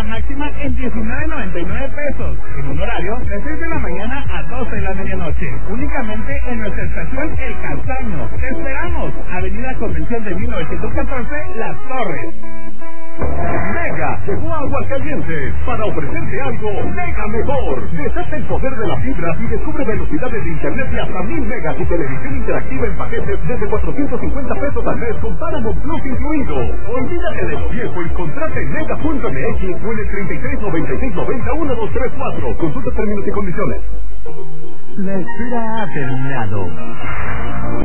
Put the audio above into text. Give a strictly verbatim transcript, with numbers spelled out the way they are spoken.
máxima en diecinueve noventa y nueve pesos, en un horario de seis de la mañana a doce de la medianoche, únicamente en nuestra estación El Castaño. ¡Te esperamos! Avenida Convención de mil novecientos catorce, Las Torres. Mega llegó a Aguascalientes para ofrecerte algo mega mejor. Desata el poder de las fibras y descubre velocidades de internet de hasta mil megas y televisión interactiva en paquetes desde cuatrocientos cincuenta pesos al mes con Paramount Plus incluido. Olvídate de lo viejo y contrata en mega punto m x o en el treinta y tres noventa y seis noventa uno dos tres cuatro. Consulta términos y condiciones. La espera ha terminado.